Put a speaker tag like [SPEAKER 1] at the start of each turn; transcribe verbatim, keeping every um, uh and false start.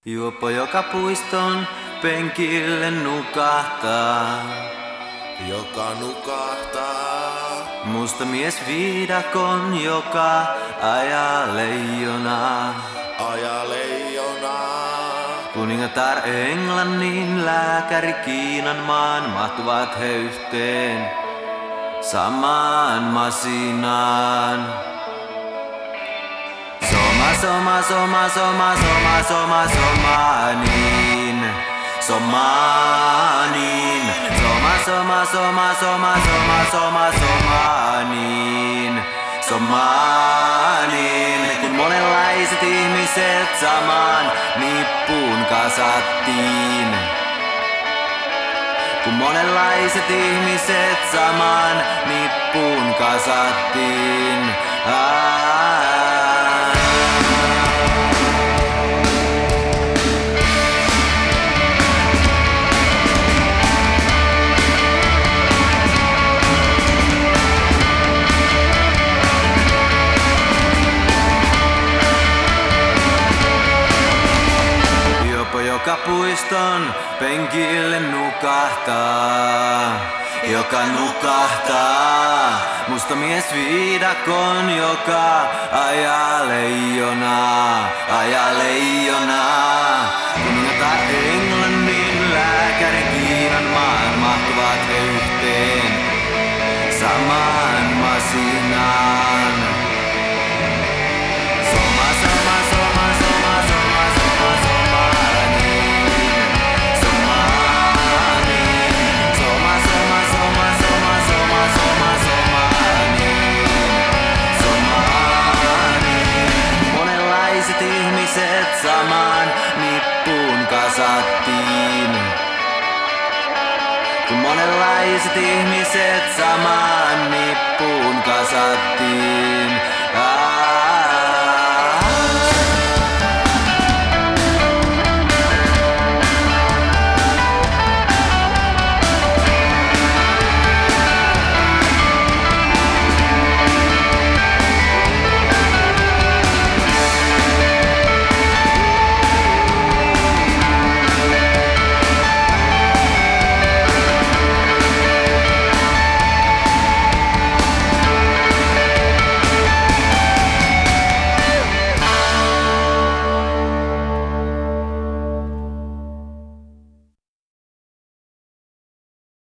[SPEAKER 1] Juoppo joka puiston penkille nukahtaa,
[SPEAKER 2] joka nukahtaa.
[SPEAKER 1] Musta mies viidakon, joka ajaa leijonaa.
[SPEAKER 2] Aja leijonaa.
[SPEAKER 1] Kuningatar Englannin, lääkäri Kiinan maan, mahtuvat he yhteen samaan masinaan. Soma, soma, soma, soma, soma, soma, somanin, somanin. Soma, soma, soma, soma, soma, soma, somanin, somanin. Kun monenlaiset ihmiset samaan nippuun kasattiin. Kun monenlaiset ihmiset samaan nippuun kasattiin. Aa. Joka puiston penkille nukahtaa, joka nukahtaa. Musta mies viidakon, joka ajaa leijonaa, ajaa leijonaa. Kuningatar Englannin, lääkäri Kiinan maan, mahtuvat he yhteen samaan masinaan. Soma, soma, soma, soma, soma, soma, somanin, somanin. Soma, soma, soma, soma, soma, soma, somanin, somanin. Monenlaiset ihmiset samaan nippuun kasattiin. Kun monenlaiset ihmiset samaan nippuun kasattiin.